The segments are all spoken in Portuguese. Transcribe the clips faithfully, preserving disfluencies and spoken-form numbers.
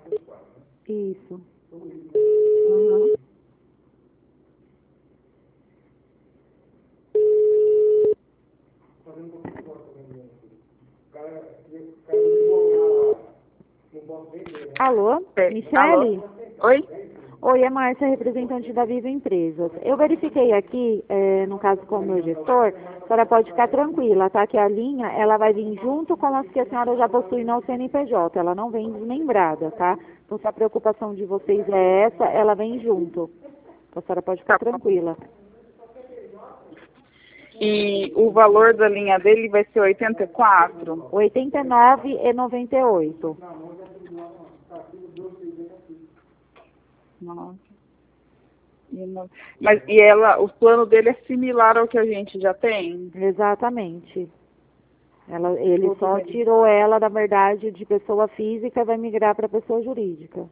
Isso. Uhum. Alô, É, Michele? alô? Oi? Oi, é Márcia, representante da Viva Empresas. Eu verifiquei aqui, é, no caso com o meu gestor, a senhora pode ficar tranquila, tá? Que a linha, ela vai vir junto com as que a senhora já possui no C N P J, ela não vem desmembrada, tá? Então, se a preocupação de vocês é essa, ela vem junto. Então, a senhora pode ficar Tá bom. tranquila. E o valor da linha dele vai ser oitenta e quatro? oitenta e nove reais e noventa e oito. Nossa. E não- Mas e ela, o plano dele é similar ao que a gente já tem? Exatamente. Ela, ele Tudo só bem. tirou ela, da verdade, de pessoa física e vai migrar para pessoa jurídica.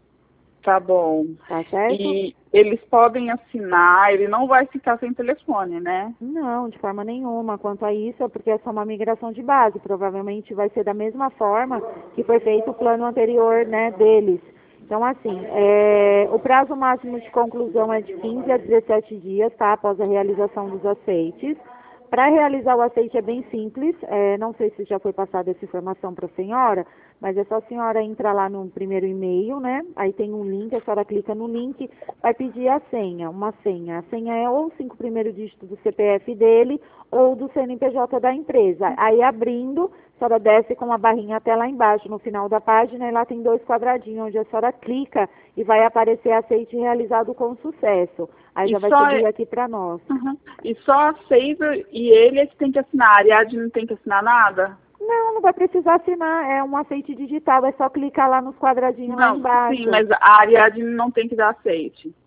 Tá bom. Tá certo? E eles podem assinar, ele não vai ficar sem telefone, né? Não, de forma nenhuma. Quanto a isso, é porque é só uma migração de base. Provavelmente vai ser da mesma forma que foi feito o plano anterior, né, deles. Então, assim, é, o prazo máximo de conclusão é de quinze a dezessete dias, tá? Após a realização dos aceites. Para realizar o aceite é bem simples, é, não sei se já foi passada essa informação para a senhora, mas é só a senhora entrar lá no primeiro e-mail, né? Aí tem um link, a senhora clica no link, vai pedir a senha, uma senha. A senha é ou os cinco primeiros dígitos do C P F dele ou do C N P J da empresa. Aí abrindo, a senhora desce com uma barrinha até lá embaixo, no final da página, e lá tem dois quadradinhos, onde a senhora clica e vai aparecer aceite realizado com sucesso. Aí E já vai só, subir aqui para nós. Uhum. E só a Seiva e ele é que tem que assinar. A Ariadne não tem que assinar nada? Não, não vai precisar assinar, é um aceite digital, é só clicar lá nos quadradinhos lá Não, sim, embaixo. mas a Ariadne não tem que dar aceite.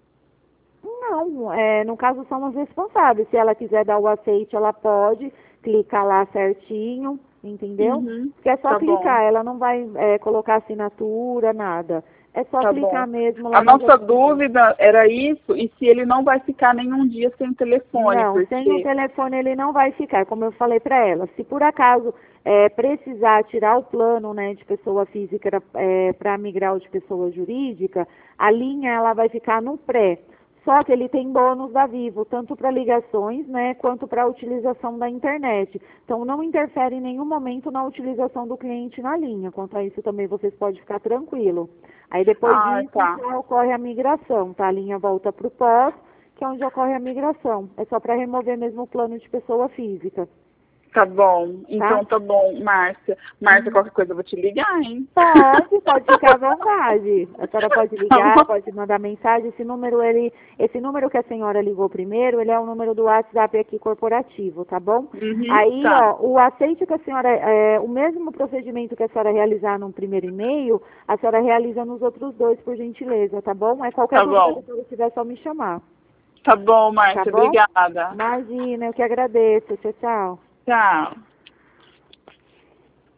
Não, é, no caso são os responsáveis, se ela quiser dar o aceite, ela pode clicar lá certinho, entendeu? Uhum. Porque é só Tá bom, clicar, ela não vai é, colocar assinatura, nada. É só tá clicar bom. mesmo A lá nos... nossa dúvida era isso, e se ele não vai ficar nenhum dia sem telefone, Não, sem o porque... telefone ele não vai ficar, como eu falei para ela. Se por acaso é, precisar tirar o plano, né, de pessoa física é, para migrar o de pessoa jurídica, a linha ela vai ficar no pré. Só que ele tem bônus da Vivo, tanto para ligações, né, quanto para a utilização da internet. Então não interfere em nenhum momento na utilização do cliente na linha. Quanto a isso também vocês podem ficar tranquilo. Aí depois Ah, disso tá. já ocorre a migração, tá? A linha volta para o pós, que é onde ocorre a migração. É só para remover mesmo o plano de pessoa física, Tá bom. Então tá? tá bom, Márcia. Márcia, Uhum. qualquer coisa eu vou te ligar, hein? Pode, pode ficar à vontade. A senhora pode Tá ligar, bom. pode mandar mensagem. Esse número, ele, esse número que a senhora ligou primeiro, ele é o número do WhatsApp aqui corporativo, tá bom? Uhum, Aí, tá. ó, o aceite que a senhora, é, o mesmo procedimento que a senhora realizar no primeiro e-mail, a senhora realiza nos outros dois, por gentileza, tá bom? É qualquer Tá dúvida que bom. a senhora tiver, é só me chamar, Tá bom, tá Márcia. bom? Obrigada. Imagina, eu que agradeço. Tchau, tchau. Tchau.